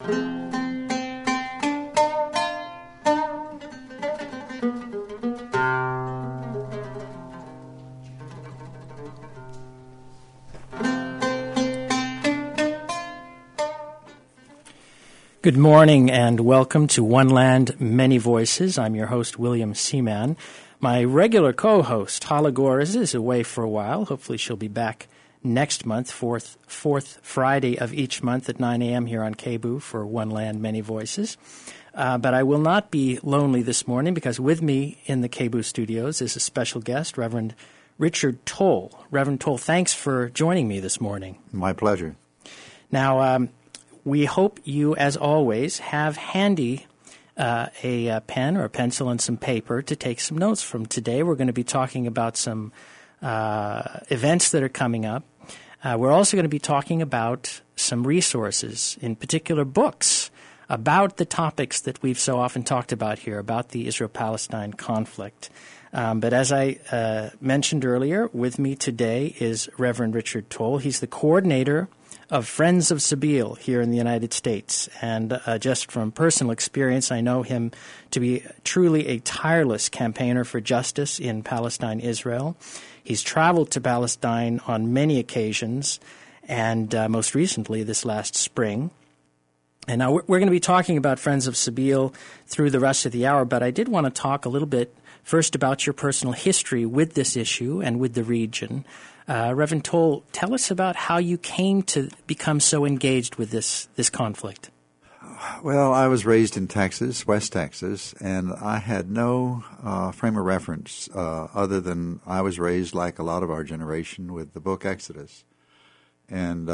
Good morning and welcome to One Land, Many Voices. I'm your host, William Seaman. My regular co-host, Hala Gores, is away for a while. Hopefully she'll be back next month, fourth Friday of each month at 9 a.m. here on KBOO for One Land, Many Voices. But I will not be lonely this morning because with me in the KBOO studios is a special guest, Reverend Richard Toll. Reverend Toll, thanks for joining me this morning. My pleasure. Now, we hope you, as always, have handy a pen or a pencil and some paper to take some notes from. Today we're going to be talking about some events that are coming up. We're also going to be talking about some resources, in particular books, about the topics that we've so often talked about here, about the Israel-Palestine conflict. But as I mentioned earlier, with me today is Reverend Richard Toll. He's the coordinator of Friends of Sabeel here in the United States. And just from personal experience, I know him to be truly a tireless campaigner for justice in Palestine, Israel. He's traveled to Palestine on many occasions, and most recently this last spring. And now we're going to be talking about Friends of Sabeel through the rest of the hour, but I did want to talk a little bit first about your personal history with this issue and with the region. Reverend Toll, tell us about how you came to become so engaged with this conflict. Well, I was raised in Texas, West Texas, and I had no frame of reference other than I was raised like a lot of our generation with the book Exodus. And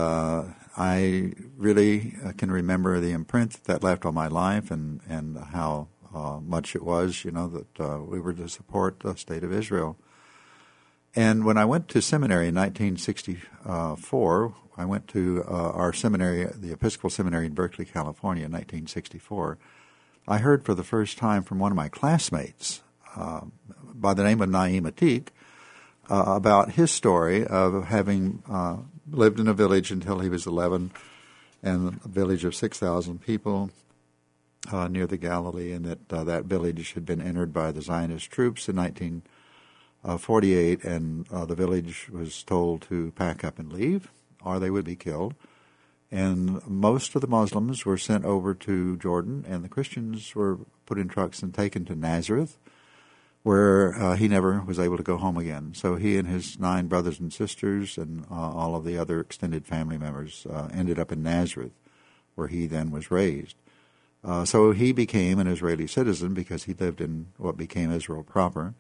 I really can remember the imprint that left on my life and how much it was, that we were to support the state of Israel. And when I went to seminary in 1964, I went to our seminary, the Episcopal Seminary in Berkeley, California, in 1964. I heard for the first time from one of my classmates by the name of Naim Atik about his story of having lived in a village until he was 11, and a village of 6,000 people near the Galilee, and that village had been entered by the Zionist troops in 1948, and the village was told to pack up and leave, or they would be killed. And most of the Muslims were sent over to Jordan, and the Christians were put in trucks and taken to Nazareth, where he never was able to go home again. So he and his 9 brothers and sisters and all of the other extended family members ended up in Nazareth, where he then was raised. So he became an Israeli citizen because he lived in what became Israel proper.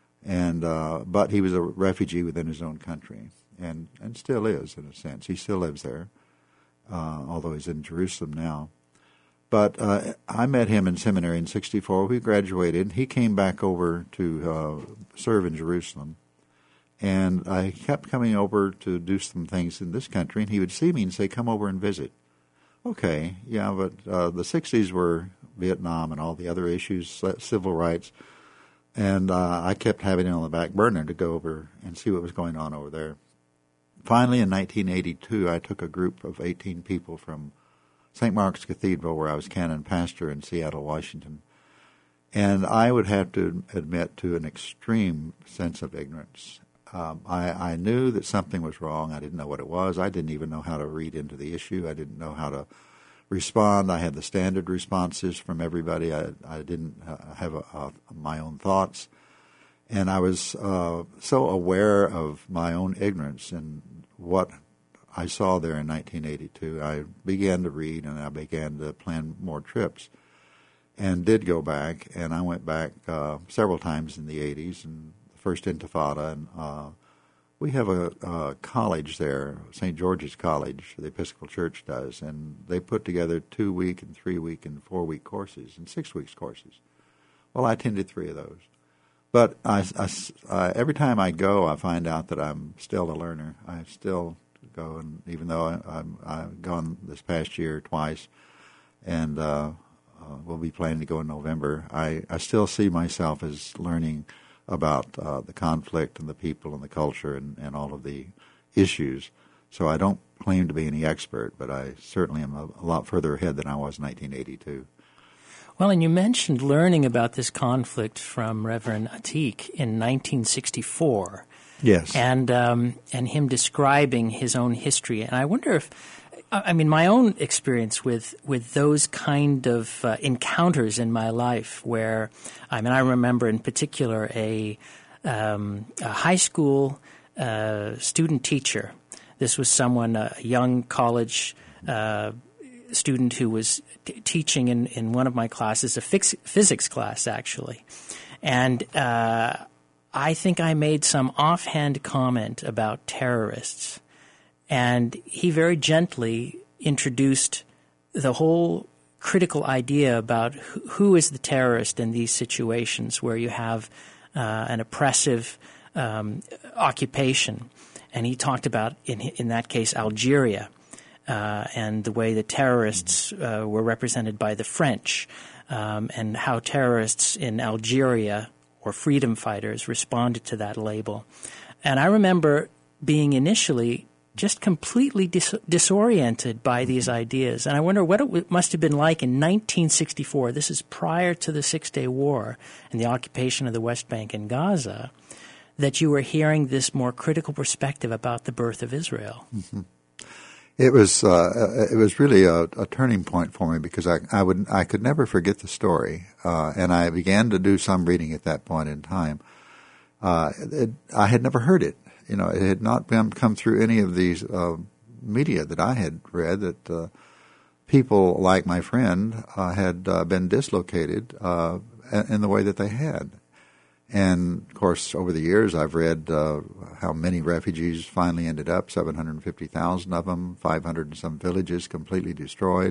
But he was a refugee within his own country, and still is, in a sense. He still lives there, although he's in Jerusalem now. But I met him in seminary in 1964. We graduated. He came back over to serve in Jerusalem, and I kept coming over to do some things in this country, and he would see me and say, "Come over and visit." Okay, yeah, but the 60s were Vietnam and all the other issues, civil rights. And I kept having it on the back burner to go over and see what was going on over there. Finally, in 1982, I took a group of 18 people from St. Mark's Cathedral, where I was canon pastor in Seattle, Washington. And I would have to admit to an extreme sense of ignorance. I knew that something was wrong. I didn't know what it was. I didn't even know how to read into the issue. I didn't know how to respond. I had the standard responses from everybody. I didn't have my own thoughts. And I was so aware of my own ignorance and what I saw there in 1982. I began to read, and I began to plan more trips and did go back. And I went back several times in the 80s and the first Intifada. And we have a college there, St. George's College, the Episcopal Church does, and they put together 2-week and 3-week and 4-week courses and 6-week courses. Well, I attended 3 of those. But every time I go, I find out that I'm still a learner. I still go, and even though I've gone this past year twice, and we'll be planning to go in November, I still see myself as learning about the conflict and the people and the culture and all of the issues So I don't claim to be any expert, but I certainly am a lot further ahead than I was in 1982. Well, and you mentioned learning about this conflict from Reverend Atik in 1964. Yes. And him describing his own history. And I wonder if, I mean, my own experience with those kind of encounters in my life where, I remember in particular a high school student teacher. This was someone, a young college student who was teaching in one of my classes, a physics class, actually. And I think I made some offhand comment about terrorists, and he very gently introduced the whole critical idea about who is the terrorist in these situations where you have an oppressive occupation. And he talked about, in that case, Algeria, and the way the terrorists were represented by the French, and how terrorists in Algeria or freedom fighters responded to that label. And I remember being initially just completely disoriented by these ideas. And I wonder what it must have been like in 1964. This is prior to the Six-Day War and the occupation of the West Bank and Gaza, that you were hearing this more critical perspective about the birth of Israel. Mm-hmm. It was really a turning point for me because I could never forget the story, and I began to do some reading at that point in time. I had never heard it. It had not come through any of these media that I had read that people like my friend had been dislocated in the way that they had. And, of course, over the years I've read how many refugees finally ended up, 750,000 of them, 500 and some villages completely destroyed.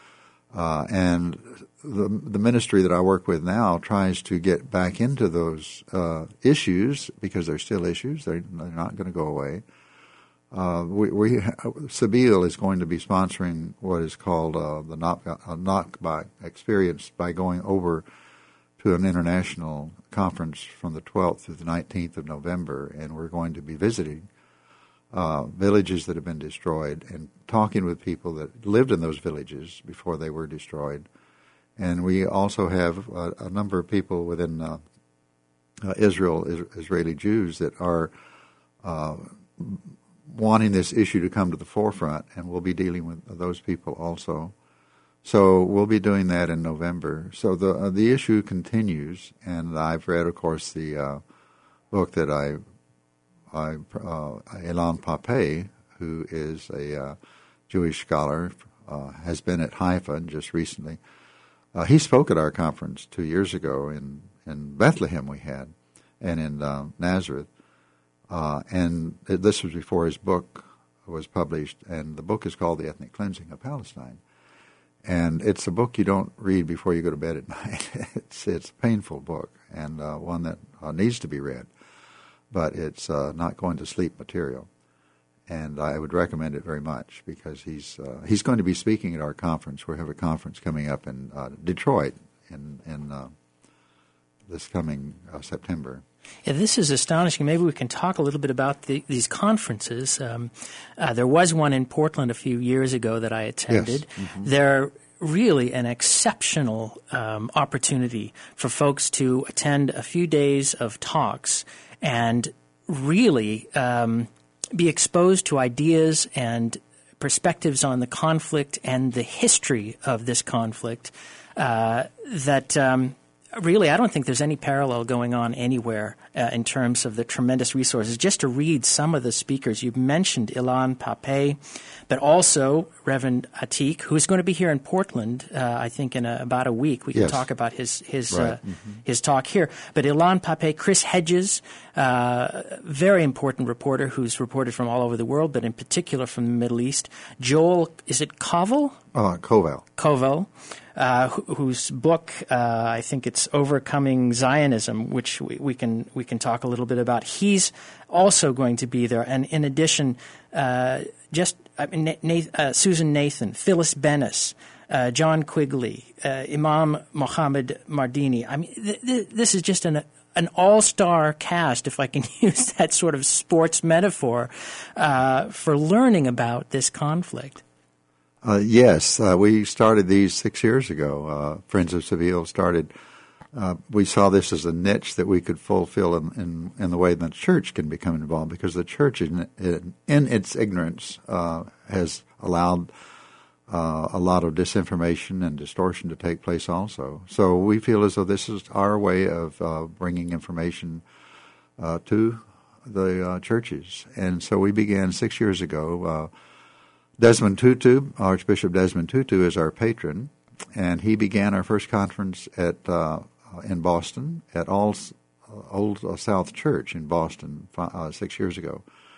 And the ministry that I work with now tries to get back into those issues because they're still issues. They're not going to go away. Sabeel is going to be sponsoring what is called the Nakba experience by going over to an international conference from the 12th through the 19th of November, and we're going to be visiting villages that have been destroyed and talking with people that lived in those villages before they were destroyed. And we also have a number of people within Israel, Israeli Jews, that are wanting this issue to come to the forefront, and we'll be dealing with those people also. So we'll be doing that in November. So the issue continues, and I've read, of course, the book that Ilan Pappé, who is a Jewish scholar, has been at Haifa just recently. He spoke at our conference 2 years ago in Bethlehem we had, and in Nazareth. And this was before his book was published, and the book is called The Ethnic Cleansing of Palestine. And it's a book you don't read before you go to bed at night. It's a painful book, and one that needs to be read. But it's not going to sleep material. And I would recommend it very much because he's going to be speaking at our conference. We have a conference coming up in Detroit in this coming September. Yeah, this is astonishing. Maybe we can talk a little bit about these conferences. There was one in Portland a few years ago that I attended. Yes. Mm-hmm. They're really an exceptional opportunity for folks to attend a few days of talks and really be exposed to ideas and perspectives on the conflict and the history of this conflict that really, I don't think there's any parallel going on anywhere in terms of the tremendous resources. Just to read some of the speakers, you've mentioned Ilan Pappé, but also Reverend Atik, who is going to be here in Portland, I think, in about a week. We can talk about his talk here. But Ilan Pappé, Chris Hedges, very important reporter who's reported from all over the world, but in particular from the Middle East. Joel, is it Koval? Koval. Whose book, I think it's Overcoming Zionism, which we can talk a little bit about. He's also going to be there, and in addition, Susan Nathan, Phyllis Bennis, John Quigley, Imam Mohammed Mardini. I mean, this is just an an all-star cast, if I can use that sort of sports metaphor, for learning about this conflict. Yes, we started these 6 years ago. Friends of Seville started. We saw this as a niche that we could fulfill in the way that the church can become involved, because the church, in its ignorance, has allowed a lot of disinformation and distortion to take place also. So we feel as though this is our way of bringing information to the churches. And so we began 6 years ago. Desmond Tutu, Archbishop Desmond Tutu, is our patron, and he began our first conference in Boston at Old South Church in Boston 6 years ago.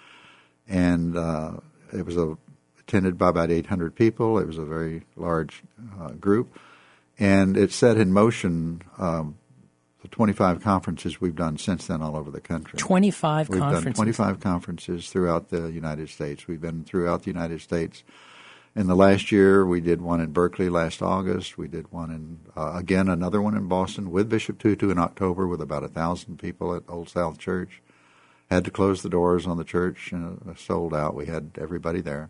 And it was attended by about 800 people. It was a very large group. And it set in motion the 25 conferences we've done since then all over the country. 25 conferences? We've done 25 conferences throughout the United States. We've been throughout the United States. In the last year, we did one in Berkeley last August. We did one in, again, another one in Boston with Bishop Tutu in October with about 1,000 people at Old South Church. Had to close the doors on the church, and sold out. We had everybody there.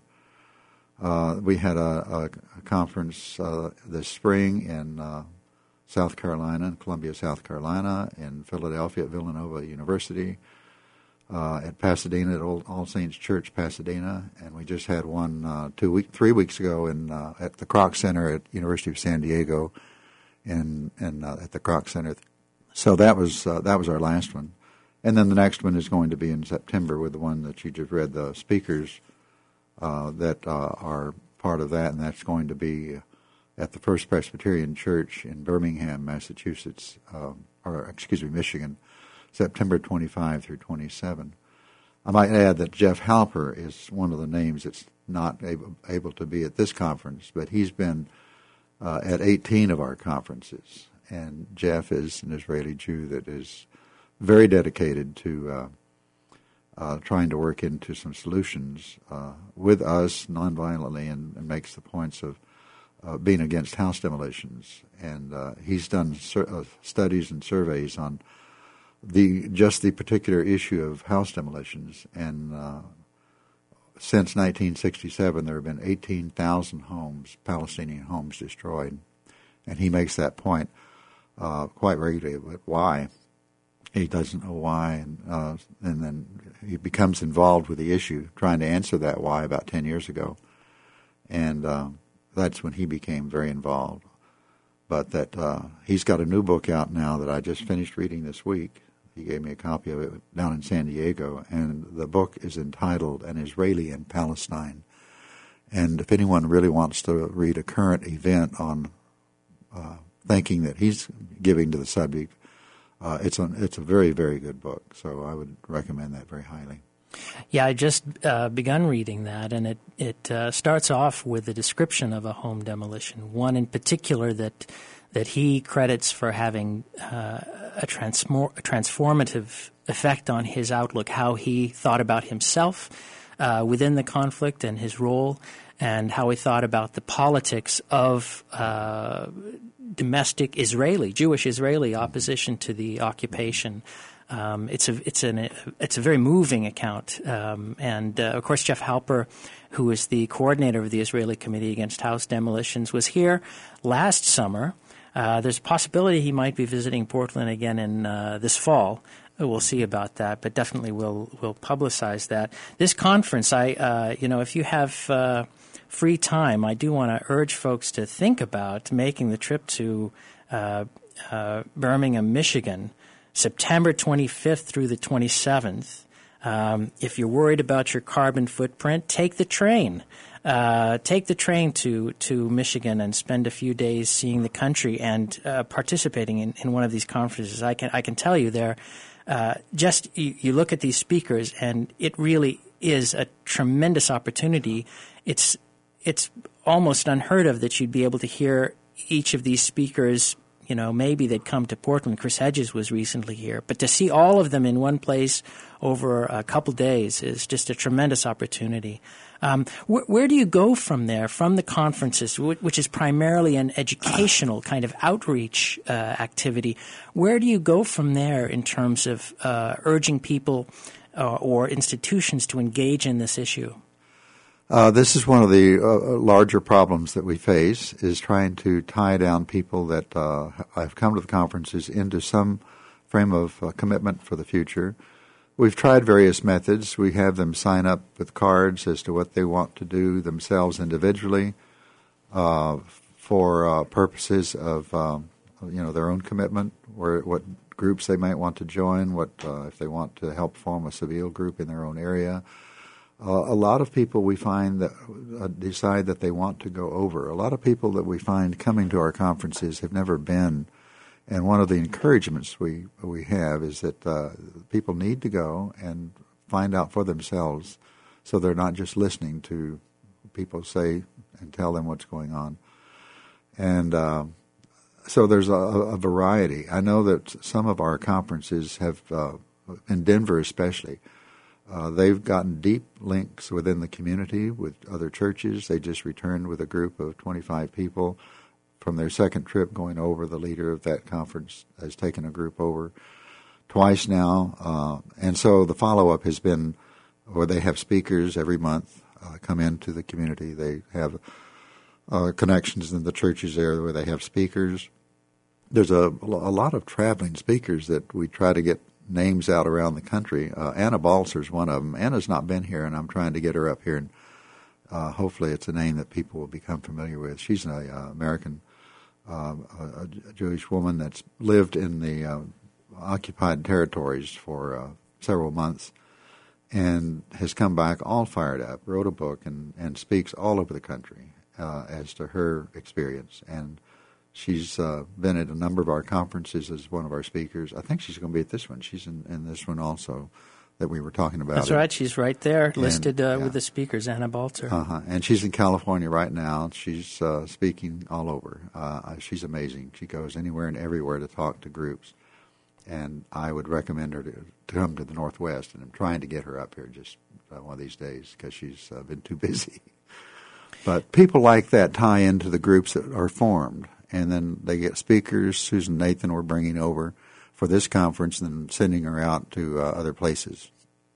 We had a conference this spring in South Carolina, in Columbia, South Carolina, in Philadelphia at Villanova University, at Pasadena at All Saints Church, Pasadena, and we just had one 3 weeks ago at the Kroc Center at University of San Diego, and at the Kroc Center. So that was our last one, and then the next one is going to be in September with the one that you just read, the speakers that are part of that, and that's going to be at the First Presbyterian Church in Birmingham, Massachusetts, Michigan, September 25 through 27. I might add that Jeff Halper is one of the names that's not able to be at this conference, but he's been at 18 of our conferences. And Jeff is an Israeli Jew that is very dedicated to trying to work into some solutions with us nonviolently, and makes the points of being against house demolitions. And he's done studies and surveys on the particular issue of house demolitions. And since 1967, there have been 18,000 homes, Palestinian homes, destroyed. And he makes that point quite regularly. But why? He doesn't know why. And then he becomes involved with the issue, trying to answer that why about 10 years ago. And that's when he became very involved. But that he's got a new book out now that I just finished reading this week. He gave me a copy of it down in San Diego, and the book is entitled An Israeli in Palestine. And if anyone really wants to read a current event on thinking that he's giving to the subject, it's a very, very good book. So I would recommend that very highly. Yeah, I just begun reading that, and it starts off with a description of a home demolition, one in particular that he credits for having a transformative effect on his outlook, how he thought about himself within the conflict and his role, and how he thought about the politics of domestic Jewish Israeli opposition to the occupation. It's a very moving account, and of course Jeff Halper, who is the coordinator of the Israeli Committee Against House Demolitions, was here last summer. There's a possibility he might be visiting Portland again in this fall. We'll see about that, but definitely we'll publicize that. This conference, if you have free time, I do want to urge folks to think about making the trip to Birmingham, Michigan, September 25th through the 27th. If you're worried about your carbon footprint, take the train. Take the train to Michigan and spend a few days seeing the country and participating in one of these conferences. I can tell you there, you look at these speakers, and it really is a tremendous opportunity. It's almost unheard of that you'd be able to hear each of these speakers maybe they'd come to Portland. Chris Hedges was recently here. But to see all of them in one place over a couple days is just a tremendous opportunity. Where do you go from there, from the conferences, which is primarily an educational kind of outreach activity? Where do you go from there in terms of urging people or institutions to engage in this issue? This is one of the larger problems that we face, is trying to tie down people that have come to the conferences into some frame of commitment for the future. We've tried various methods. We have them sign up with cards as to what they want to do themselves individually for purposes of their own commitment, or what groups they might want to join, what if they want to help form a Seville group in their own area. A lot of people we find that decide that they want to go over. A lot of people that we find coming to our conferences have never been. And one of the encouragements we have is that people need to go and find out for themselves, so they're not just listening to people say and tell them what's going on. And so there's a variety. I know that some of our conferences have, in Denver especially, they've gotten deep links within the community with other churches. They just returned with a group of 25 people from their second trip going over. The leader of that conference has taken a group over twice now. And so the follow-up has been, or they have speakers every month come into the community. They have connections in the churches there where they have speakers. There's a lot of traveling speakers that we try to get names out around the country. Anna Balser's one of them. Anna's not been here, and I'm trying to get her up here, and hopefully it's a name that people will become familiar with. She's an American a Jewish woman that's lived in the occupied territories for several months and has come back all fired up, wrote a book, and speaks all over the country as to her experience. And she's been at a number of our conferences as one of our speakers. I think she's going to be at this one. She's in this one also that we were talking about. That's right. She's right there listed with the speakers, Anna Balzer. And she's in California right now. She's speaking all over. She's amazing. She goes anywhere and everywhere to talk to groups. And I would recommend her to come to the Northwest. And I'm trying to get her up here just one of these days because she's been too busy. But people like that tie into the groups that are formed. And then they get speakers. Susan Nathan we're bringing over for this conference and then sending her out to other places.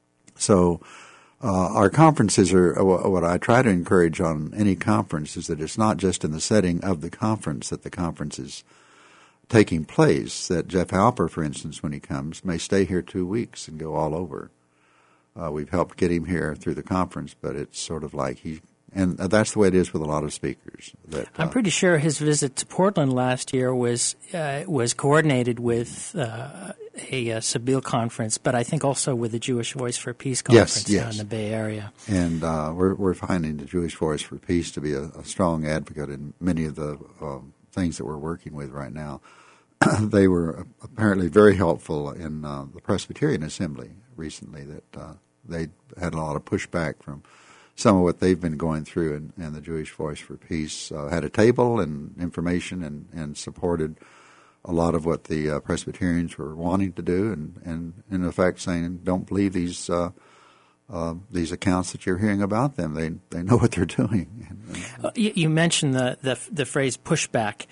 So our conferences are what I try to encourage on any conference is that it's not just in the setting of the conference that the conference is taking place, that Jeff Halper, for instance, when he comes, may stay here 2 weeks and go all over. We've helped get him here through the conference, but it's sort of like and that's the way it is with a lot of speakers. I'm pretty sure his visit to Portland last year was coordinated with a Sabeel conference, but I think also with the Jewish Voice for Peace conference in the Bay Area. And we're finding the Jewish Voice for Peace to be a strong advocate in many of the things that we're working with right now. They were apparently very helpful in the Presbyterian Assembly recently. That they had a lot of pushback from some of what they've been going through, and the Jewish Voice for Peace had a table and information and supported a lot of what the Presbyterians were wanting to do, and in effect saying, don't believe these accounts that you're hearing about them. They know what they're doing. You mentioned the phrase pushback,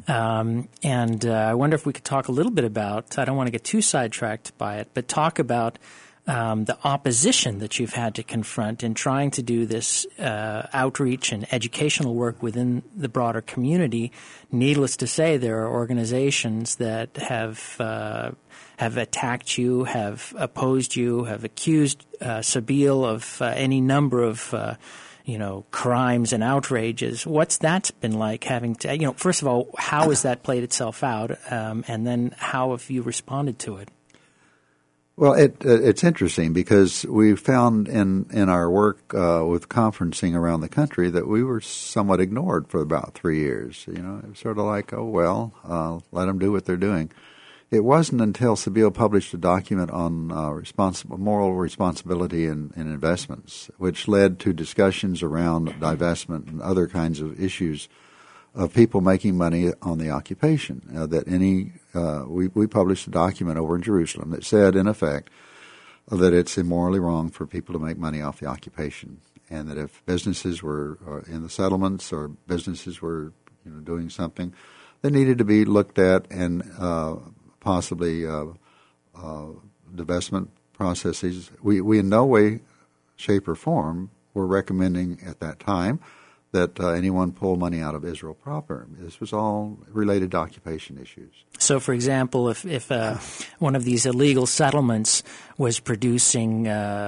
and I wonder if we could talk a little bit about, I don't want to get too sidetracked by it, but talk about the opposition that you've had to confront in trying to do this outreach and educational work within the broader community. Needless to say, there are organizations that have attacked you, have opposed you, have accused Sabeel of any number of crimes and outrages. What's that been like having to, first of all, how has that played itself out? And then how have you responded to it? Well, it's interesting because we found in our work with conferencing around the country that we were somewhat ignored for about 3 years. It was sort of like, let them do what they're doing. It wasn't until Sabeel published a document on moral responsibility in investments, which led to discussions around divestment and other kinds of issues of people making money on the occupation. We published a document over in Jerusalem that said, in effect, that it's immorally wrong for people to make money off the occupation, and that if businesses were in the settlements or businesses were doing something, they needed to be looked at and possibly divestment processes. We in no way, shape, or form were recommending at that time that anyone pull money out of Israel proper. This was all related to occupation issues. So, for example, if one of these illegal settlements was producing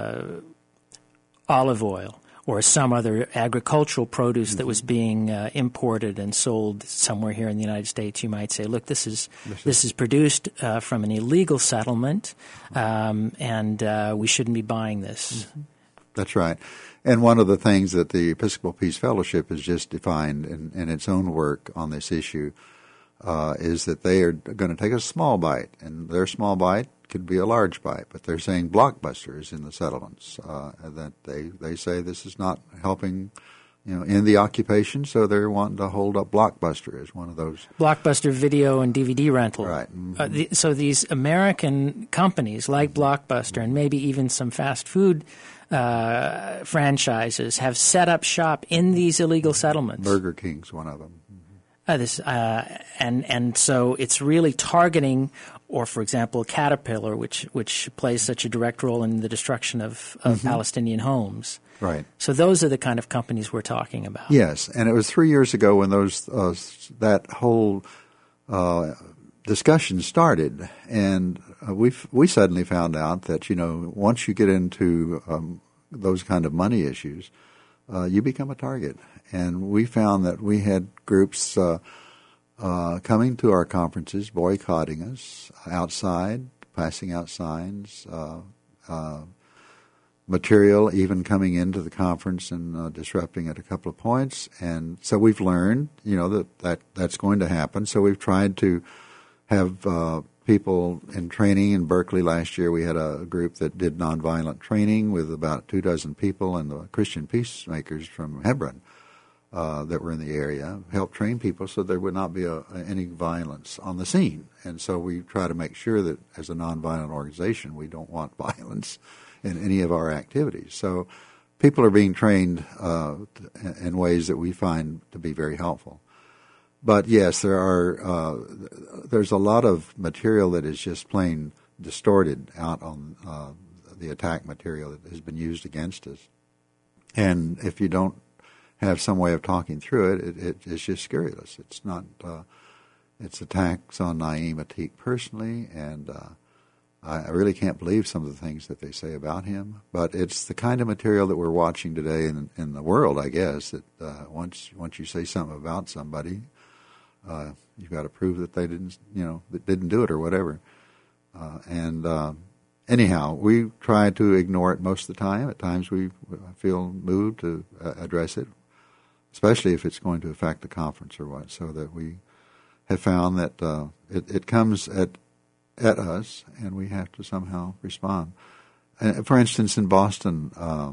olive oil or some other agricultural produce that was being imported and sold somewhere here in the United States, you might say, look, this is produced from an illegal settlement, and we shouldn't be buying this. That's right. And one of the things that the Episcopal Peace Fellowship has just defined in its own work on this issue is that they are going to take a small bite, and their small bite could be a large bite, but they're saying blockbusters in the settlements, that they say this is not helping in the occupation, so they're wanting to hold up Blockbuster as one of those. Blockbuster video and DVD rental. Right. Mm-hmm. So these American companies like Blockbuster and maybe even some fast food franchises have set up shop in these illegal settlements. Burger King's one of them. And so it's really targeting, or for example, Caterpillar, which plays such a direct role in the destruction of Palestinian homes. Right. So those are the kind of companies we're talking about. Yes, and it was 3 years ago when that whole discussion started, and we suddenly found out that once you get into those kind of money issues, you become a target. And we found that we had groups coming to our conferences, boycotting us outside, passing out signs, material even coming into the conference and disrupting at a couple of points. And so we've learned, that's going to happen. So we've tried to have people in training. In Berkeley last year, we had a group that did nonviolent training with about 24 people and the Christian peacemakers from Hebron that were in the area, helped train people so there would not be any violence on the scene. And so we try to make sure that as a nonviolent organization, we don't want violence in any of our activities. So people are being trained in ways that we find to be very helpful. But yes, there's a lot of material that is just plain distorted out on the attack material that has been used against us. And if you don't have some way of talking through it, it's just scurrilous. It's not. It's attacks on Naim Atik personally, and I really can't believe some of the things that they say about him. But it's the kind of material that we're watching today in the world, I guess. That once you say something about somebody, you've got to prove that they didn't do it or whatever. Anyhow, we try to ignore it most of the time. At times we feel moved to address it, especially if it's going to affect the conference or what, so that we have found that it comes at us and we have to somehow respond. For instance, in Boston,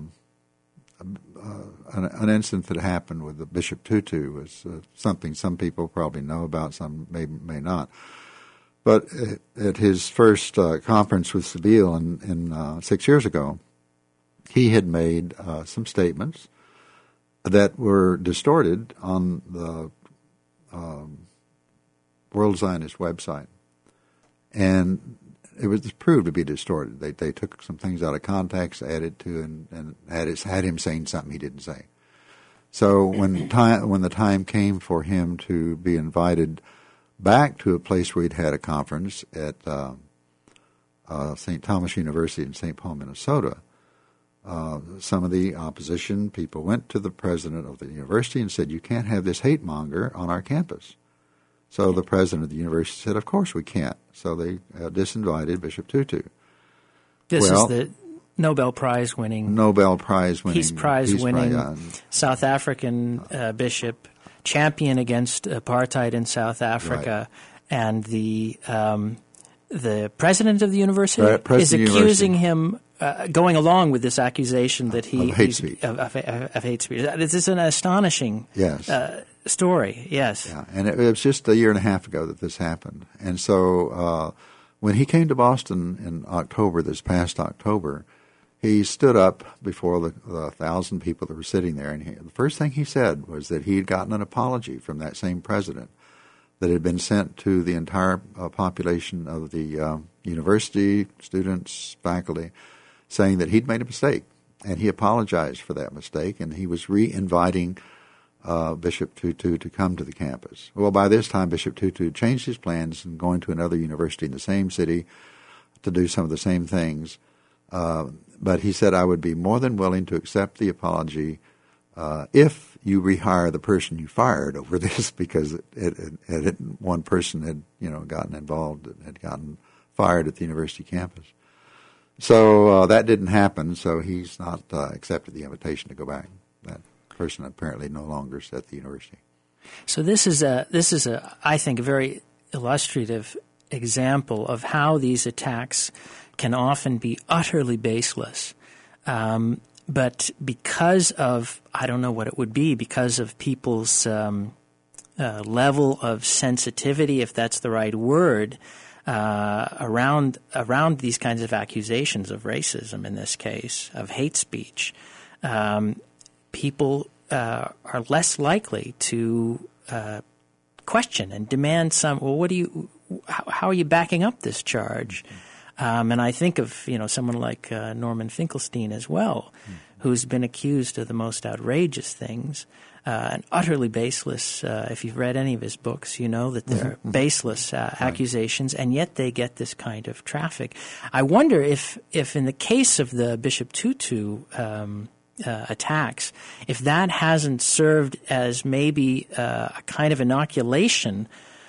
an incident that happened with the Bishop Tutu was something some people probably know about, some may not. But at his first conference with Sabile in 6 years ago, he had made some statements that were distorted on the World Zionist website. And it was proved to be distorted. They took some things out of context, added to, and had him saying something he didn't say. So when the time came for him to be invited back to a place where he'd had a conference at St. Thomas University in St. Paul, Minnesota, some of the opposition people went to the president of the university and said, "You can't have this hate monger on our campus." So the president of the university said, "Of course we can't." So they disinvited Bishop Tutu. This is the Nobel Prize winning, Peace Prize winning South African bishop, champion against apartheid in South Africa, right. And the president of the university is accusing him, going along with this accusation that of hate speech. Of hate speech. This is an astonishing story, yes. Yeah, and it was just a year and a half ago that this happened. And so when he came to Boston in October, this past October, he stood up before the 1,000 people that were sitting there, and the first thing he said was that he had gotten an apology from that same president that had been sent to the entire population of the university, students, faculty, saying that he'd made a mistake, and he apologized for that mistake, and he was re-inviting Bishop Tutu to come to the campus. Well, by this time, Bishop Tutu changed his plans and going to another university in the same city to do some of the same things. But he said, I would be more than willing to accept the apology if you rehire the person you fired over this, because one person had gotten involved and had gotten fired at the university campus. So that didn't happen, so he's not accepted the invitation to go back. That person apparently no longer is at the university. So this is I think, a very illustrative example of how these attacks can often be utterly baseless. But because of, I don't know what it would be, because of people's level of sensitivity, if that's the right word, around these kinds of accusations of racism, in this case, of hate speech, people are less likely to question and demand some. Well, how are you backing up this charge? And I think of someone like Norman Finkelstein as well, who's been accused of the most outrageous things, and utterly baseless. If you've read any of his books, you know that they're baseless accusations, and yet they get this kind of traffic. I wonder if in the case of the Bishop Tutu attacks, if that hasn't served as maybe a kind of inoculation,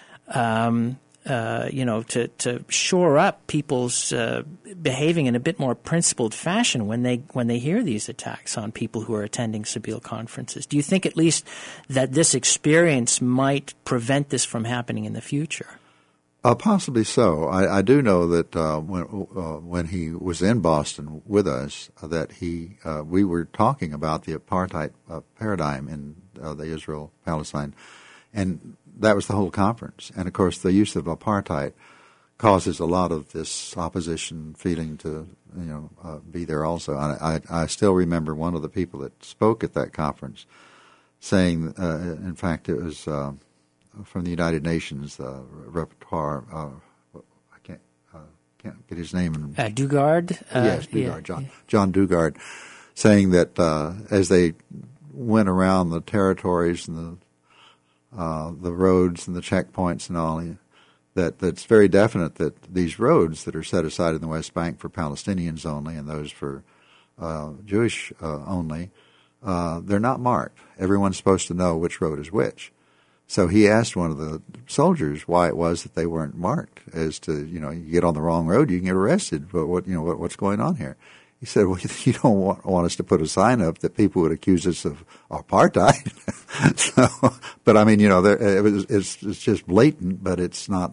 to shore up people's behaving in a bit more principled fashion when they hear these attacks on people who are attending Sabeel conferences. Do you think at least that this experience might prevent this from happening in the future? Possibly so. I do know that when he was in Boston with us, that we were talking about the apartheid paradigm in the Israel-Palestine, and that was the whole conference. And, of course, the use of apartheid causes a lot of this opposition feeling to be there also. And I still remember one of the people that spoke at that conference saying, in fact, it was from the United Nations, repertoire. I can't get his name. Dugard? Yes, Dugard, John Dugard, saying that as they went around the territories and the roads and the checkpoints and all, that's very definite that these roads that are set aside in the West Bank for Palestinians only and those for Jewish only, they're not marked. Everyone's supposed to know which road is which. So he asked one of the soldiers why it was that they weren't marked, as to, you get on the wrong road, you can get arrested. But what's going on here? He said, well, you don't want us to put a sign up that people would accuse us of apartheid. So, but I mean, it's just blatant, but it's not,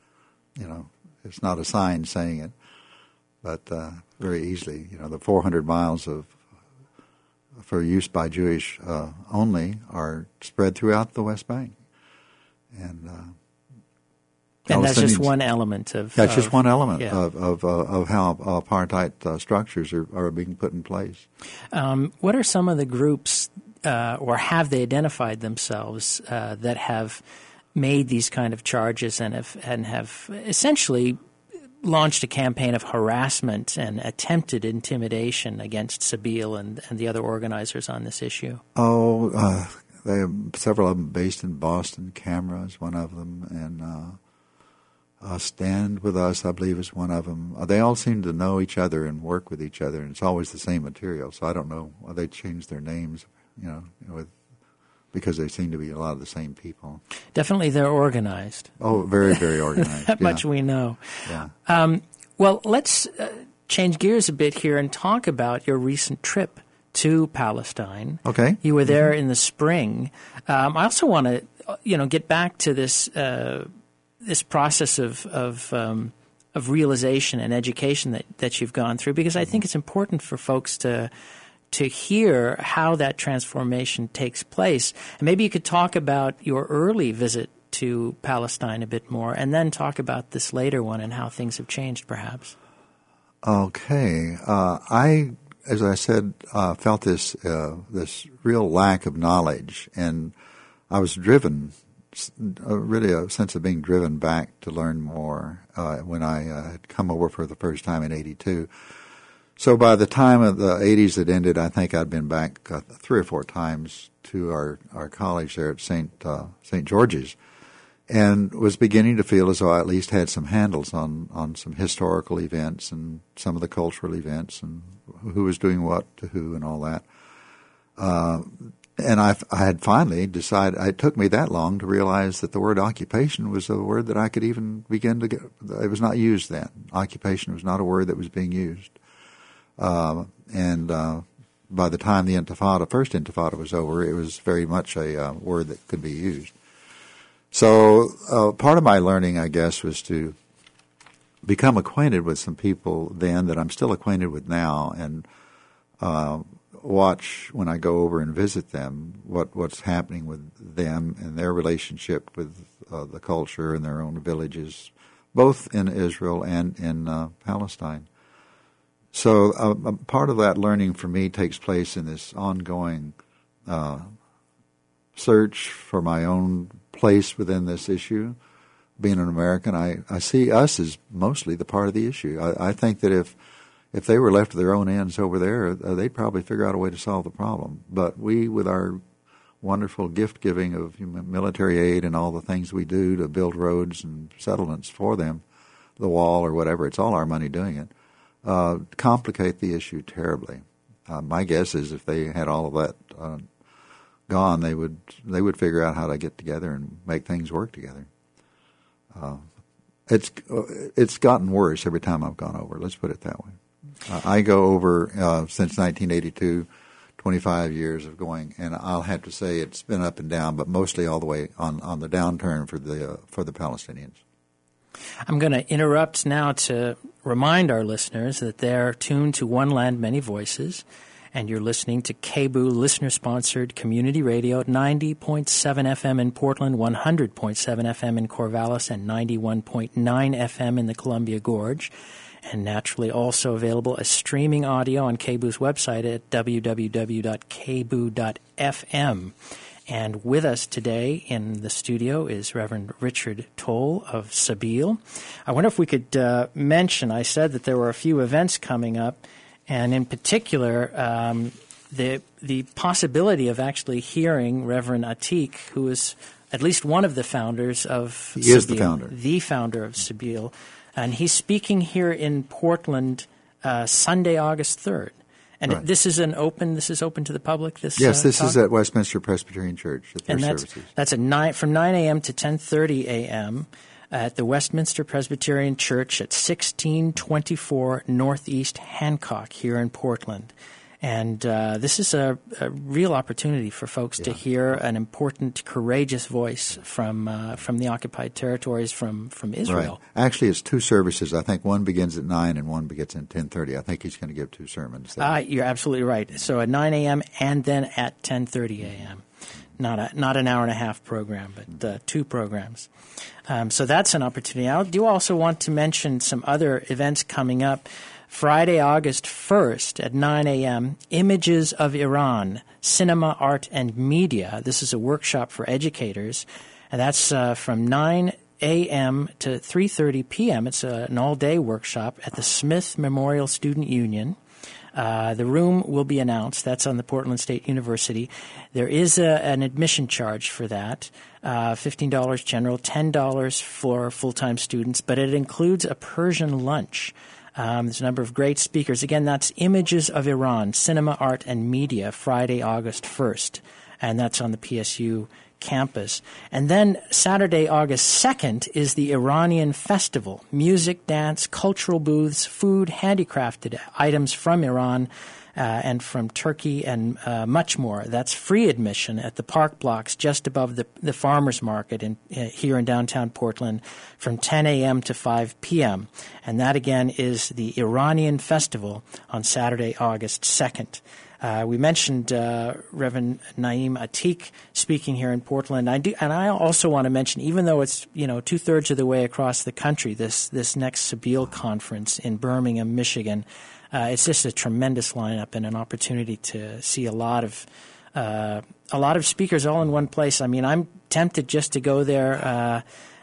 it's not a sign saying it. But very easily, the 400 miles for use by Jewish only are spread throughout the West Bank. And that's just one element of... That's just one element of how apartheid structures are being put in place. What are some of the groups, or have they identified themselves, that have made these kind of charges and have essentially launched a campaign of harassment and attempted intimidation against Sabeel and the other organizers on this issue? They have several of them based in Boston. Camera is one of them, and Stand With Us, I believe, is one of them. They all seem to know each other and work with each other, and it's always the same material. So I don't know why they changed their names, because they seem to be a lot of the same people. Definitely they're organized. Oh, very, very organized. That much we know. Yeah. Well, let's change gears a bit here and talk about your recent trip to Palestine. Okay. You were there in the spring. I also want to, get back to this this process of realization and education that you've gone through, because I think it's important for folks to to hear how that transformation takes place. And maybe you could talk about your early visit to Palestine a bit more, and then talk about this later one and how things have changed, perhaps. Okay. I, as I said, felt this real lack of knowledge, and I was driven, really a sense of being driven back to learn more when I had come over for the first time in '82. So by the time of the '80s had ended, I think I'd been back 3 or 4 times to our college there at St. George's, and was beginning to feel as though I at least had some handles on some historical events and some of the cultural events and who was doing what to who and all that. And I had finally decided, it took me that long to realize that the word occupation was a word that I could even begin to get. It was not used then. Occupation was not a word that was being used. And by the time the first Intifada was over, it was very much a word that could be used. So part of my learning, I guess, was to become acquainted with some people then that I'm still acquainted with now, and watch when I go over and visit them what's happening with them and their relationship with the culture and their own villages, both in Israel and in Palestine. So part of that learning for me takes place in this ongoing search for my own place within this issue. Being an American, I see us as mostly the part of the issue. I think that if they were left to their own ends over there, they'd probably figure out a way to solve the problem. But we, with our wonderful gift-giving of military aid and all the things we do to build roads and settlements for them, the wall or whatever, it's all our money doing it, complicate the issue terribly. My guess is if they had all of that gone, they would figure out how to get together and make things work together. It's gotten worse every time I've gone over. Let's put it that way. I go over since 1982, 25 years of going, and I'll have to say it's been up and down, but mostly all the way on the downturn for the Palestinians. I'm going to interrupt now to remind our listeners that they're tuned to One Land, Many Voices, and you're listening to KBOO listener-sponsored community radio at 90.7 FM in Portland, 100.7 FM in Corvallis, and 91.9 FM in the Columbia Gorge, and naturally also available as streaming audio on KBOO's website at www.kboo.fm. And with us today in the studio is Reverend Richard Toll of Sabeel. I wonder if we could mention, I said that there were a few events coming up, and in particular, the possibility of actually hearing Reverend Atik, who is at least one of the founders of Sabeel. He is the founder. The founder of Sabeel. And he's speaking here in Portland Sunday, August 3rd. And right. This is open to the public? This is at Westminster Presbyterian Church at their services. That's from 9 a.m. to 10:30 a.m. at the Westminster Presbyterian Church at 1624 Northeast Hancock here in Portland. And this is a real opportunity for folks to hear an important, courageous voice from the occupied territories, from Israel. Right. Actually, it's 2 services. I think one begins at 9 and one begins at 10:30. I think he's going to give 2 sermons. You're absolutely right. So at 9 a.m. and then at 10:30 a.m. Not an hour and a half program, but 2 programs. So that's an opportunity. I do also want to mention some other events coming up. Friday, August 1st at 9 a.m., Images of Iran, Cinema, Art, and Media. This is a workshop for educators, and that's from 9 a.m. to 3:30 p.m. It's an all-day workshop at the Smith Memorial Student Union. The room will be announced. That's on the Portland State University. There is an admission charge for that, $15 general, $10 for full-time students, but it includes a Persian lunch. There's a number of great speakers. Again, that's Images of Iran, Cinema, Art, and Media, Friday, August 1st. And that's on the PSU campus. And then Saturday, August 2nd is the Iranian Festival. Music, dance, cultural booths, food, handicrafted items from Iran and from Turkey, and much more. That's free admission at the park blocks just above the farmers market here in downtown Portland from 10 a.m. to 5 p.m. And that, again, is the Iranian Festival on Saturday, August 2nd. We mentioned Reverend Naim Atik speaking here in Portland. I also want to mention, even though it's 2/3 of the way across the country, this next Sabeel conference in Birmingham, Michigan, it's just a tremendous lineup and an opportunity to see a lot of speakers all in one place. I mean, I'm tempted just to go there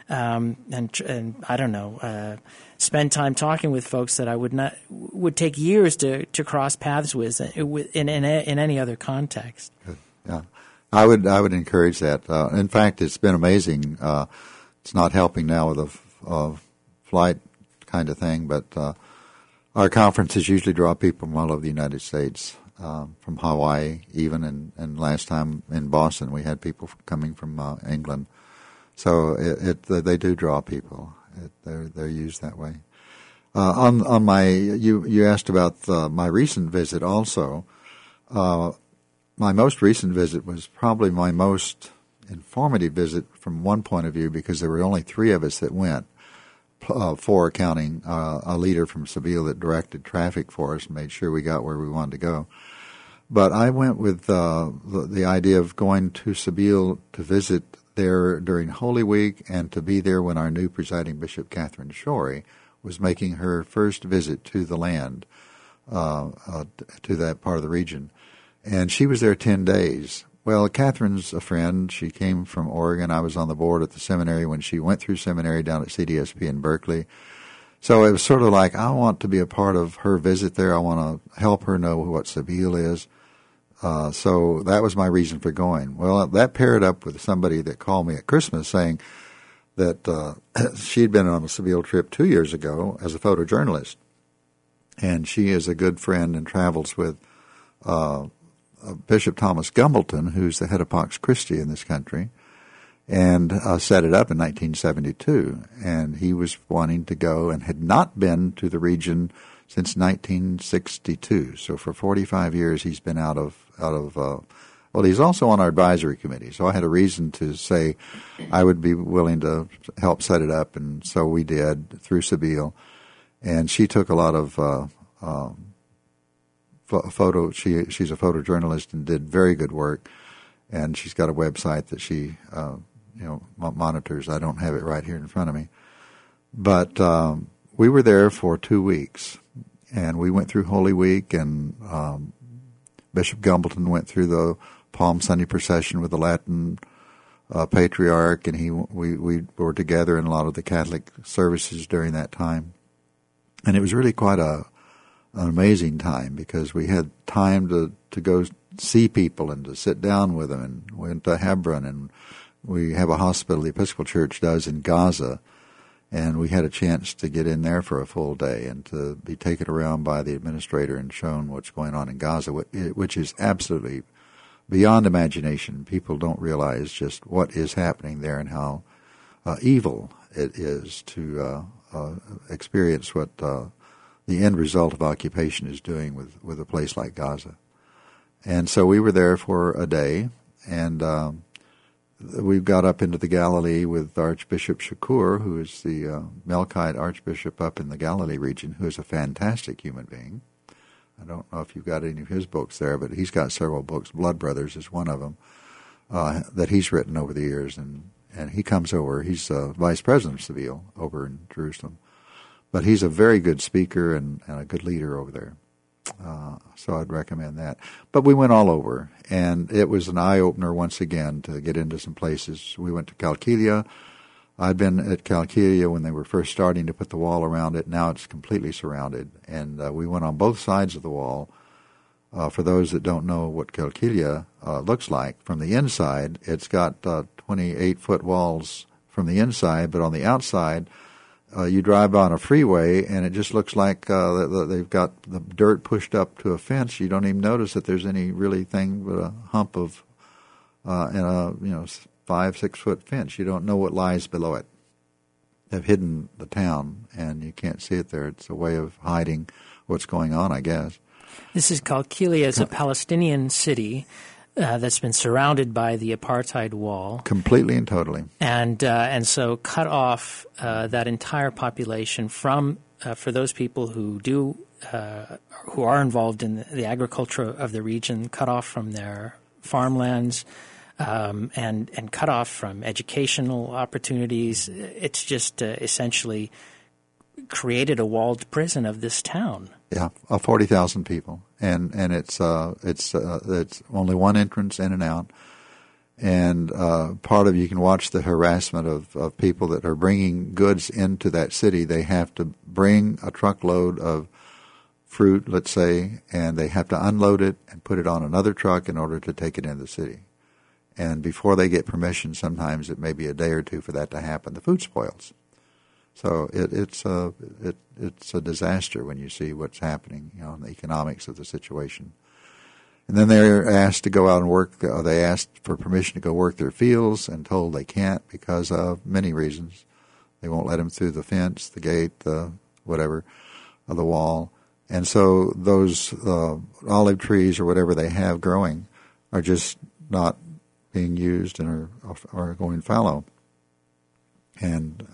and I don't know, spend time talking with folks that I would take years to cross paths with in any other context. Yeah, I would encourage that. In fact, it's been amazing. It's not helping now with a flight kind of thing, but our conferences usually draw people from all over the United States, from Hawaii even, and last time in Boston we had people coming from England. So they do draw people. They're used that way. On my, you asked about my recent visit also. My most recent visit was probably my most informative visit from one point of view, because there were only 3 of us that went, 4 counting a leader from Sabeel that directed traffic for us and made sure we got where we wanted to go. But I went with the idea of going to Sabeel to visit there during Holy Week and to be there when our new presiding bishop, Catherine Shorey, was making her first visit to the land, to that part of the region. And she was there 10 days. Well, Catherine's a friend. She came from Oregon. I was on the board at the seminary when she went through seminary down at CDSP in Berkeley. So it was sort of like, I want to be a part of her visit there. I want to help her know what Sabeel is. So that was my reason for going. Well, that paired up with somebody that called me at Christmas saying that she'd been on a Sabeel trip 2 years ago as a photojournalist. And she is a good friend and travels with Bishop Thomas Gumbleton, who's the head of Pax Christi in this country, and set it up in 1972. And he was wanting to go and had not been to the region since 1962. So for 45 years he's been out of well, he's also on our advisory committee. So I had a reason to say I would be willing to help set it up, and so we did through Sabeel. And she took a lot of photo. She's a photojournalist and did very good work. And she's got a website that she monitors. I don't have it right here in front of me, but we were there for 2 weeks, and we went through Holy Week, and Bishop Gumbleton went through the Palm Sunday procession with the Latin patriarch, and we were together in a lot of the Catholic services during that time. And it was really quite an amazing time, because we had time to go see people and to sit down with them, and we went to Hebron, and we have a hospital the Episcopal Church does in Gaza, and we had a chance to get in there for a full day and to be taken around by the administrator and shown what's going on in Gaza, which is absolutely beyond imagination. People don't realize just what is happening there and how evil it is to experience what the end result of occupation is doing with a place like Gaza. And so we were there for a day, and we got up into the Galilee with Archbishop Shakur, who is the Melkite Archbishop up in the Galilee region, who is a fantastic human being. I don't know if you've got any of his books there, but he's got several books. Blood Brothers is one of them that he's written over the years, and he comes over. He's vice president of Sabeel over in Jerusalem. But he's a very good speaker and a good leader over there. So I'd recommend that. But we went all over, and it was an eye-opener once again to get into some places. We went to Qalqilya. I'd been at Qalqilya when they were first starting to put the wall around it. Now it's completely surrounded, and we went on both sides of the wall. For those that don't know what Qalqilya looks like, from the inside, it's got 28-foot walls from the inside, but on the outside, you drive on a freeway, and it just looks like they've got the dirt pushed up to a fence. You don't even notice that there's any really thing but a hump of and a 5-6 foot fence. You don't know what lies below it. They've hidden the town, and you can't see it there. It's a way of hiding what's going on, I guess. This is Qalqilya. It's a Palestinian city that's been surrounded by the apartheid wall. Completely and totally. And so cut off that entire population from for those people who are involved in the agriculture of the region, cut off from their farmlands, and cut off from educational opportunities. It's just essentially created a walled prison of this town. Yeah, 40,000 people, and it's only one entrance in and out. And part of you can watch the harassment of people that are bringing goods into that city. They have to bring a truckload of fruit, let's say, and they have to unload it and put it on another truck in order to take it into the city. And before they get permission, sometimes it may be a day or two for that to happen. The food spoils. So it's a disaster when you see what's happening, in the economics of the situation. And then they're asked to go out and work. They asked for permission to go work their fields and told they can't because of many reasons. They won't let them through the fence, the gate, the whatever, the wall. And so those olive trees or whatever they have growing are just not being used and are going fallow. And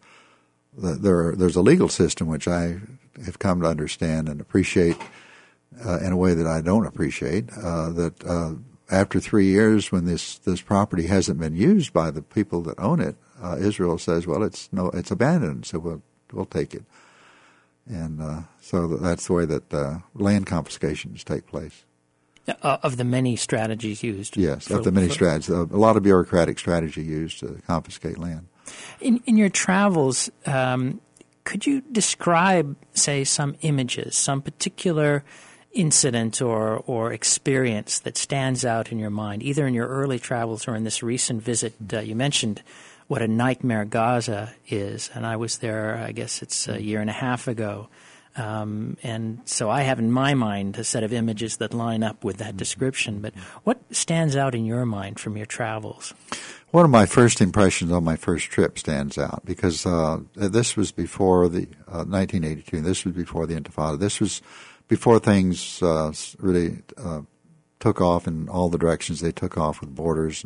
there's a legal system which I have come to understand and appreciate in a way that I don't appreciate, that after 3 years when this property hasn't been used by the people that own it, Israel says, well, it's abandoned, so we'll take it. And so that's the way that land confiscations take place. Of the many strategies used. Yes, of the many strategies. A lot of bureaucratic strategy used to confiscate land. In your travels, could you describe, say, some images, some particular incident or experience that stands out in your mind, either in your early travels or in this recent visit? You mentioned what a nightmare Gaza is, and I was there, I guess it's a year and a half ago. And so I have in my mind a set of images that line up with that description. But what stands out in your mind from your travels? One of my first impressions on my first trip stands out because this was before the 1982. This was before the Intifada. This was before things really took off in all the directions they took off with borders.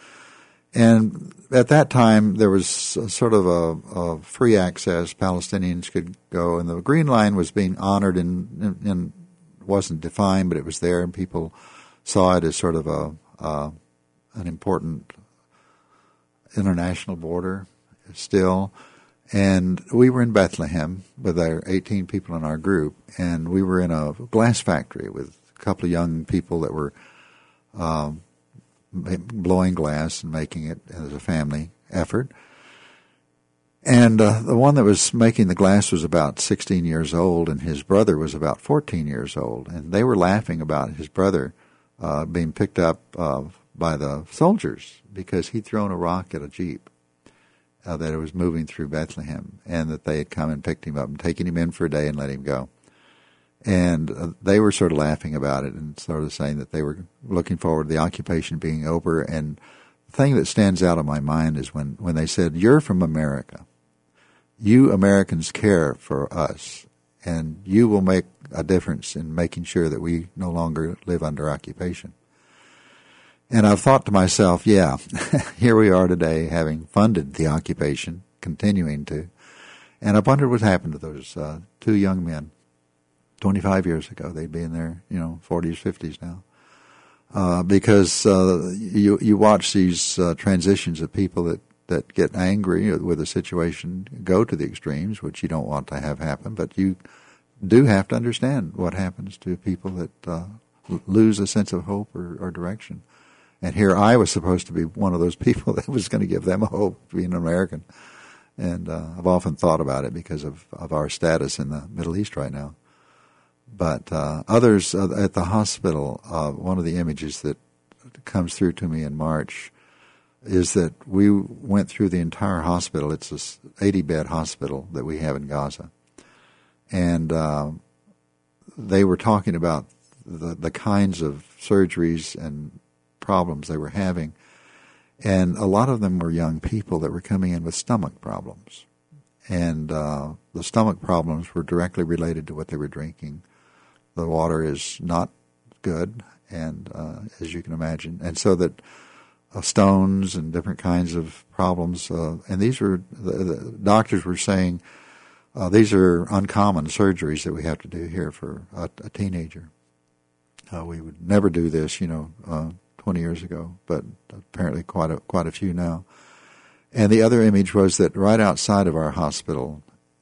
And at that time, there was sort of a free access. Palestinians could go, and the Green Line was being honored and wasn't defined, but it was there, and people saw it as sort of an important international border still. And we were in Bethlehem with our 18 people in our group, and we were in a glass factory with a couple of young people that were blowing glass and making it as a family effort. And the one that was making the glass was about 16 years old, and his brother was about 14 years old. And they were laughing about his brother being picked up by the soldiers because he'd thrown a rock at a Jeep that it was moving through Bethlehem, and that they had come and picked him up and taken him in for a day and let him go. And they were sort of laughing about it and sort of saying that they were looking forward to the occupation being over. And the thing that stands out in my mind is when they said, "You're from America. You Americans care for us, and you will make a difference in making sure that we no longer live under occupation." And I've thought to myself, yeah, here we are today having funded the occupation, continuing to. And I wondered what happened to those two young men. 25 years ago, they'd be in their 40s, 50s now, because you watch these transitions of people that get angry with a situation, go to the extremes, which you don't want to have happen, but you do have to understand what happens to people that lose a sense of hope or direction. And here I was supposed to be one of those people that was going to give them a hope, being an American. And I've often thought about it because of our status in the Middle East right now. But others at the hospital, one of the images that comes through to me in March is that we went through the entire hospital. It's this 80-bed hospital that we have in Gaza. And they were talking about the kinds of surgeries and problems they were having. And a lot of them were young people that were coming in with stomach problems. And the stomach problems were directly related to what they were drinking. The water is not good, and as you can imagine. And so that stones and different kinds of problems, and these were, the doctors were saying, These are uncommon surgeries that we have to do here for a teenager. We would never do this, 20 years ago, but apparently quite a few now. And the other image was that right outside of our hospital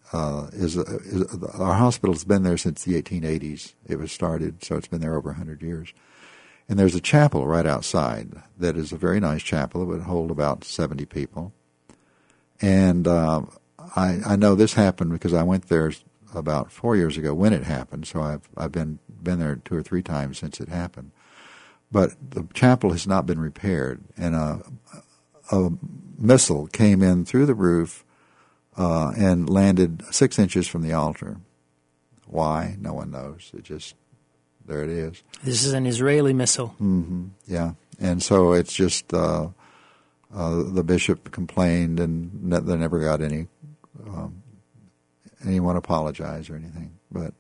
our hospital's been there since the 1880s. It was started, so it's been there over 100 years. And there's a chapel right outside that is a very nice chapel. It would hold about 70 people. And I know this happened because I went there about 4 years ago when it happened. So I've been there 2 or 3 times since it happened. But the chapel has not been repaired, and a missile came in through the roof and landed 6 inches from the altar. Why? No one knows. There it is. This is an Israeli missile. Mm-hmm. Yeah. And so it's just the bishop complained, and they never got anyone apologize or anything. But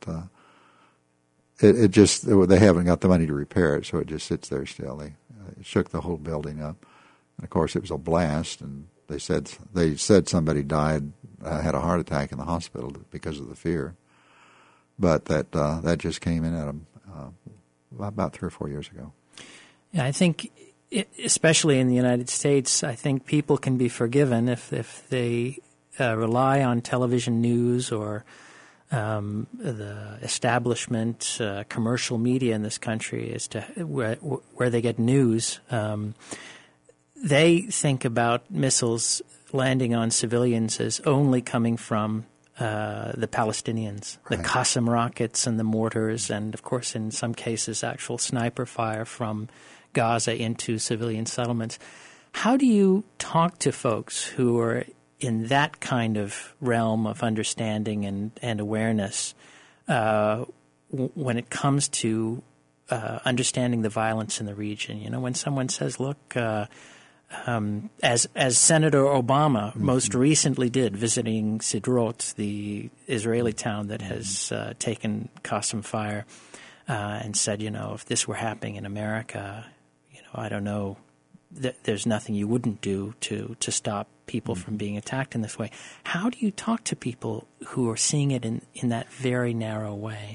they haven't got the money to repair it, so it just sits there still. It shook the whole building up. And, of course, it was a blast, and they said somebody died, had a heart attack in the hospital because of the fear. But that just came in at them about 3 or 4 years ago. Yeah, I think, especially in the United States, I think people can be forgiven if they rely on television news or the establishment, commercial media in this country as to where they get news. They think about missiles landing on civilians as only coming from the Palestinians, right. The Qassam rockets and the mortars, and of course in some cases actual sniper fire from Gaza into civilian settlements. How do you talk to folks who are in that kind of realm of understanding and awareness when it comes to understanding the violence in the region? When someone says, look, as Senator Obama most recently did, visiting Sderot, the Israeli town that has taken Qassam fire, and said, if this were happening in America, I don't know, there's nothing you wouldn't do to stop people from being attacked in this way. How do you talk to people who are seeing it in that very narrow way?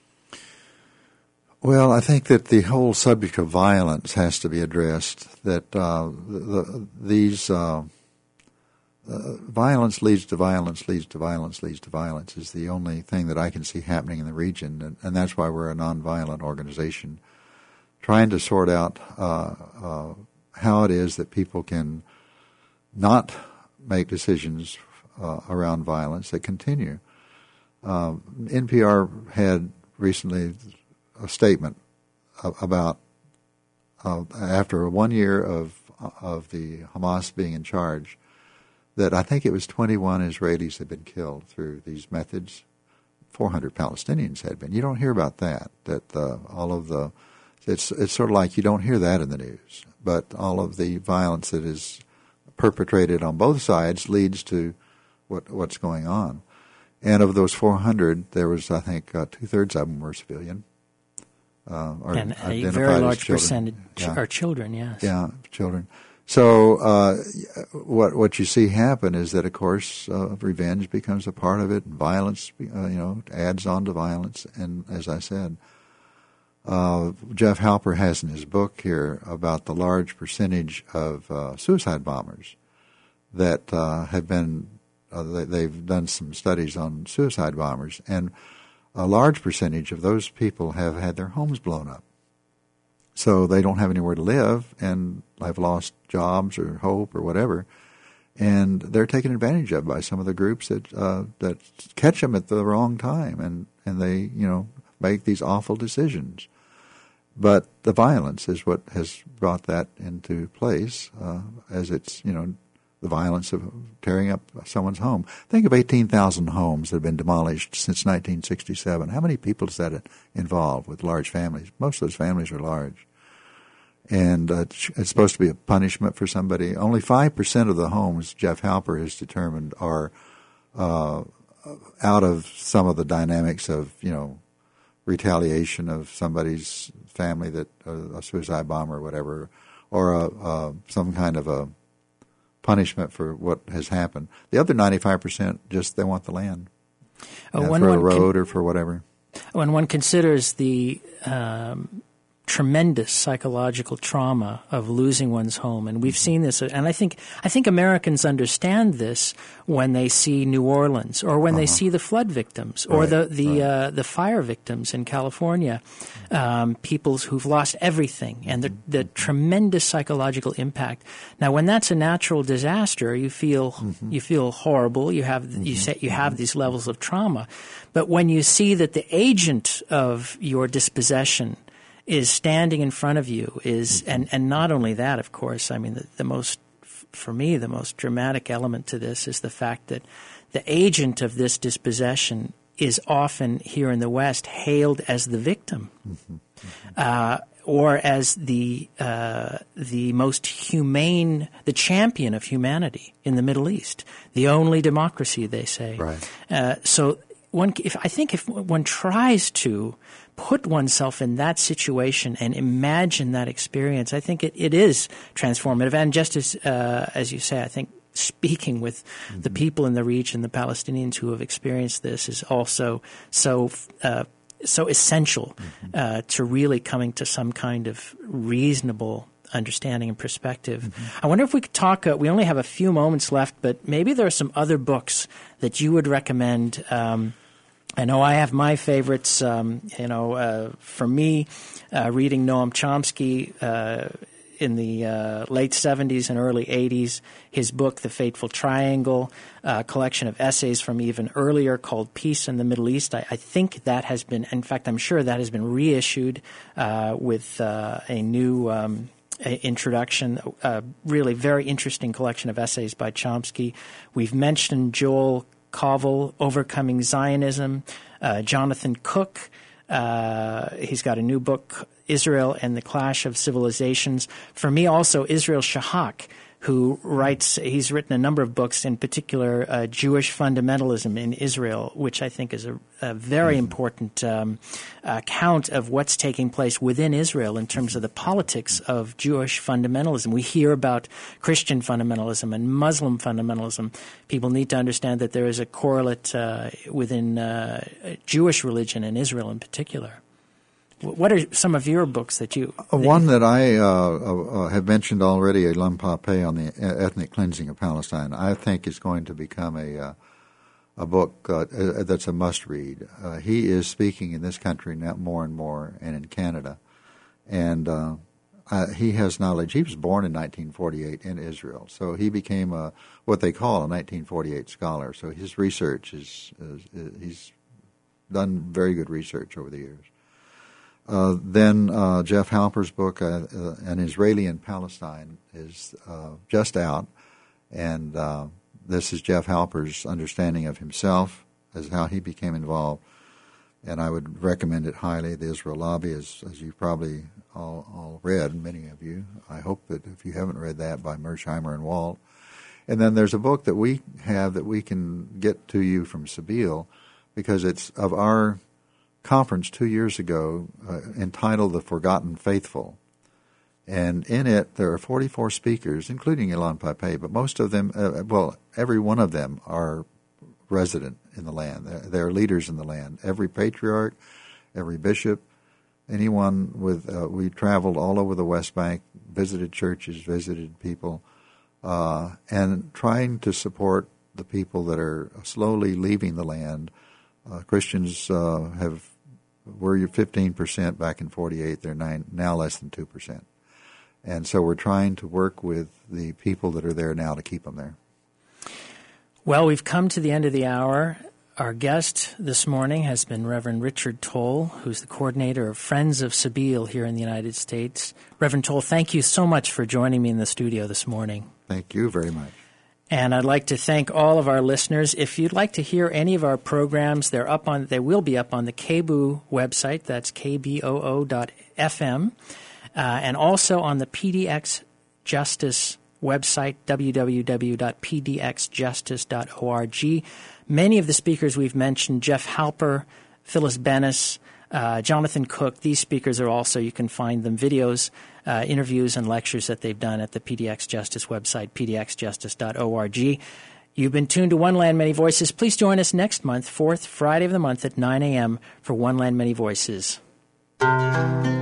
Well, I think that the whole subject of violence has to be addressed, that violence leads to violence, leads to violence, leads to violence is the only thing that I can see happening in the region, and that's why we're a nonviolent organization, trying to sort out how it is that people can not make decisions around violence that continue. NPR had recently a statement about after 1 year of the Hamas being in charge, that I think it was 21 Israelis had been killed through these methods. 400 Palestinians had been. You don't hear about that. It's sort of like you don't hear that in the news. But all of the violence that is perpetrated on both sides leads to what's going on. And of those 400, there was, I think, 2/3 of them were civilian. And a very large percentage are children, yes. Yeah, children. So what you see happen is that, of course, revenge becomes a part of it, and violence, adds on to violence. And as I said, Jeff Halper has in his book here about the large percentage of suicide bombers that have been, they've done some studies on suicide bombers, and a large percentage of those people have had their homes blown up. So they don't have anywhere to live and have lost jobs or hope or whatever. And they're taken advantage of by some of the groups that catch them at the wrong time, and they, make these awful decisions. But the violence is what has brought that into place, as it's, the violence of tearing up someone's home. Think of 18,000 homes that have been demolished since 1967. How many people does that involve with large families? Most of those families are large. And it's supposed to be a punishment for somebody. Only 5% of the homes, Jeff Halper has determined, are out of some of the dynamics of, retaliation of somebody's family, that a suicide bomber or whatever, or some kind of a punishment for what has happened. The other 95%, just they want the land. for a road or for whatever. When one considers the tremendous psychological trauma of losing one's home, and we've seen this, and I think Americans understand this when they see New Orleans or when they see the flood victims or the fire victims in California, people who've lost everything, and the tremendous psychological impact. Now, when that's a natural disaster, you feel horrible. You have these levels of trauma, but when you see that the agent of your dispossession is standing in front of you, and not only that, of course, I mean, for me, the most dramatic element to this is the fact that the agent of this dispossession is often here in the West hailed as the victim, or as the most humane, the champion of humanity in the Middle East, the only democracy, they say. Right. So if one tries to put oneself in that situation and imagine that experience, I think it is transformative. And just as you say, I think speaking with the people in the region, the Palestinians who have experienced this, is also so essential to really coming to some kind of reasonable understanding and perspective. I wonder if we could talk, we only have a few moments left, but maybe there are some other books that you would recommend. I know I have my favorites. For me, reading Noam Chomsky in the late 70s and early 80s, his book, The Fateful Triangle, a collection of essays from even earlier called Peace in the Middle East. I think that has been, in fact, I'm sure that has been reissued with a new introduction, a really very interesting collection of essays by Chomsky. We've mentioned Joel Kovel, Overcoming Zionism, Jonathan Cook. He's got a new book, Israel and the Clash of Civilizations. For me, also, Israel Shahak, who he's written a number of books, in particular Jewish Fundamentalism in Israel, which I think is a very important account of what's taking place within Israel in terms of the politics of Jewish fundamentalism. We hear about Christian fundamentalism and Muslim fundamentalism. People need to understand that there is a correlate within Jewish religion in Israel in particular. What are some of your books that you... One that I have mentioned already, Elam Papeh, on the ethnic cleansing of Palestine, I think is going to become a book that's a must-read. He is speaking in this country now more and more, and in Canada. And he has knowledge. He was born in 1948 in Israel, so he became what they call a 1948 scholar. So his research he's done very good research over the years. Then Jeff Halper's book, An Israeli in Palestine, is just out, and this is Jeff Halper's understanding of himself, as how he became involved, and I would recommend it highly. The Israel Lobby, as you've probably all read, many of you. I hope that if you haven't read that, by Mersheimer and Walt. And then there's a book that we have that we can get to you from Sabeel, because it's of our conference 2 years ago, entitled The Forgotten Faithful. And in it, there are 44 speakers, including Elam Papeh, but most of them, every one of them are resident in the land. They're leaders in the land. Every patriarch, every bishop, anyone we traveled all over the West Bank, visited churches, visited people, and trying to support the people that are slowly leaving the land. Christians were 15% back in 48. They're now less than 2%. And so we're trying to work with the people that are there now to keep them there. Well, we've come to the end of the hour. Our guest this morning has been Reverend Richard Toll, who's the coordinator of Friends of Sabeel here in the United States. Reverend Toll, thank you so much for joining me in the studio this morning. Thank you very much. And I'd like to thank all of our listeners. If you'd like to hear any of our programs, they will be up on the KBOO website. That's kboo.fm. And also on the PDX Justice website, www.pdxjustice.org. Many of the speakers we've mentioned, Jeff Halper, Phyllis Bennis, Jonathan Cook, these speakers are also, you can find them, videos, interviews, and lectures that they've done at the PDX Justice website, pdxjustice.org. You've been tuned to One Land, Many Voices. Please join us next month, fourth Friday of the month at 9 a.m. for One Land, Many Voices.